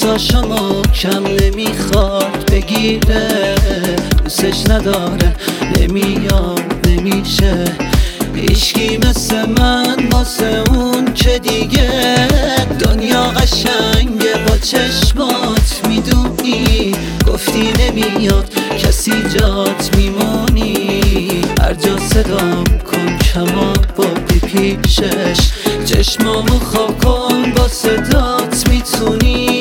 دستاشمو کم نمیخواد بگیره، دوستش نداره نمیاد نمیشه. هیچکی مثل من واسه اون که دیگه دنیا قشنگه با چشمات میدونی، گفتی نمیاد کسی جات میمونی. هر جا صدام کن کمان بادی پیشش، چشمامو خواب کن با صدات میتونی.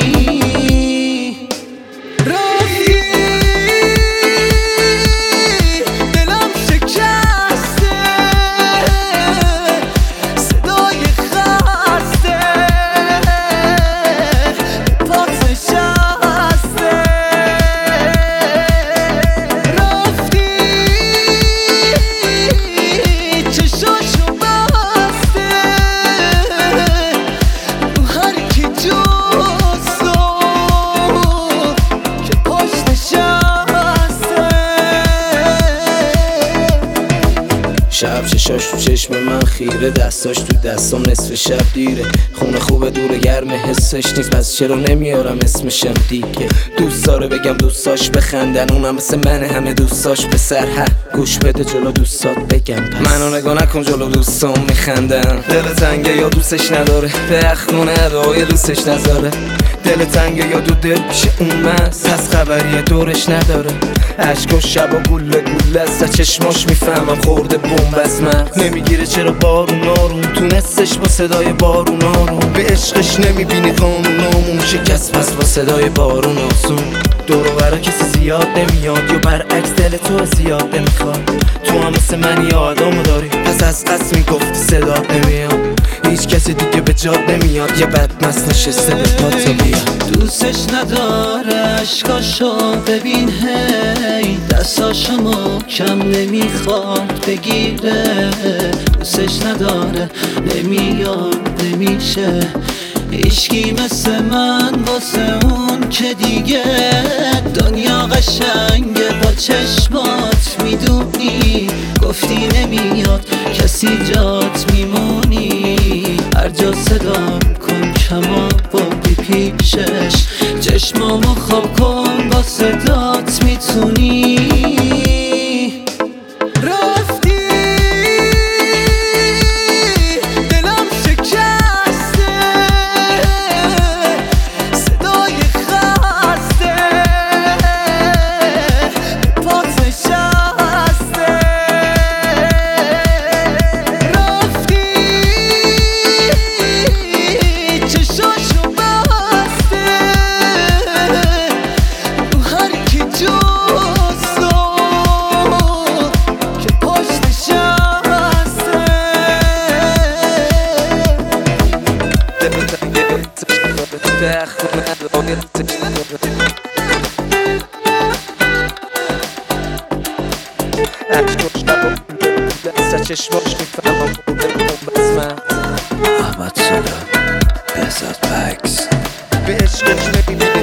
شب چشاش تو چشم من خیره، دستاش تو دستام نصف شب دیره. خونه خوبه دوره گرم حسش نیست، پس چرا نمیارم اسمشم دیگه. دوست داره بگم دوستاش بخندن، اونم مثل منه همه دوستاش به سر. گوش بده جلو دوستات بگم، پس منو نگاه نکن جلو دوستام میخندن. دل تنگه یا دوستش نداره، بخونه ادعای دوستش نذاره. دل تنگه یا دو دل پیش اون مست، پس خبریه دورش نداره. عشق و شب و گله گله است، چشماش میفهمم خورده بمب از مغز. نمیگیره چرا بارون آروم، تونستش با صدای بارون آروم. به عشقش نمیبینی قانونامون شکست، پس با صدای بارون آسون. دور و برا کسی زیاد نمیاد، یا برعکس دل تو زیاد نمیخواد. تو هم مثل من یه آدمو داری، پس از قصد میگفتی صدات نمیاد. هیچ کسی دیگه به جاد نمیاد، یه بدمست نشسته به پات بیاد. دوستش نداره عشقاشو ببین، هی دستاشمو کم نمیخواد بگیره. دوستش نداره نمیاد نمیشه. هیچکی مثل من واسه اون که دیگه دنیا قشنگه با چشمات میدونی، گفتی نمیاد کسی جات میمونی. هر جا صدام کن کمان بادی پیشش، چشمامو خواب کن با صدات میتونی. چشماش میفهمم خورده بمب از مغز. احمد صدا بهزاد بکس. به عشقش نمیبینی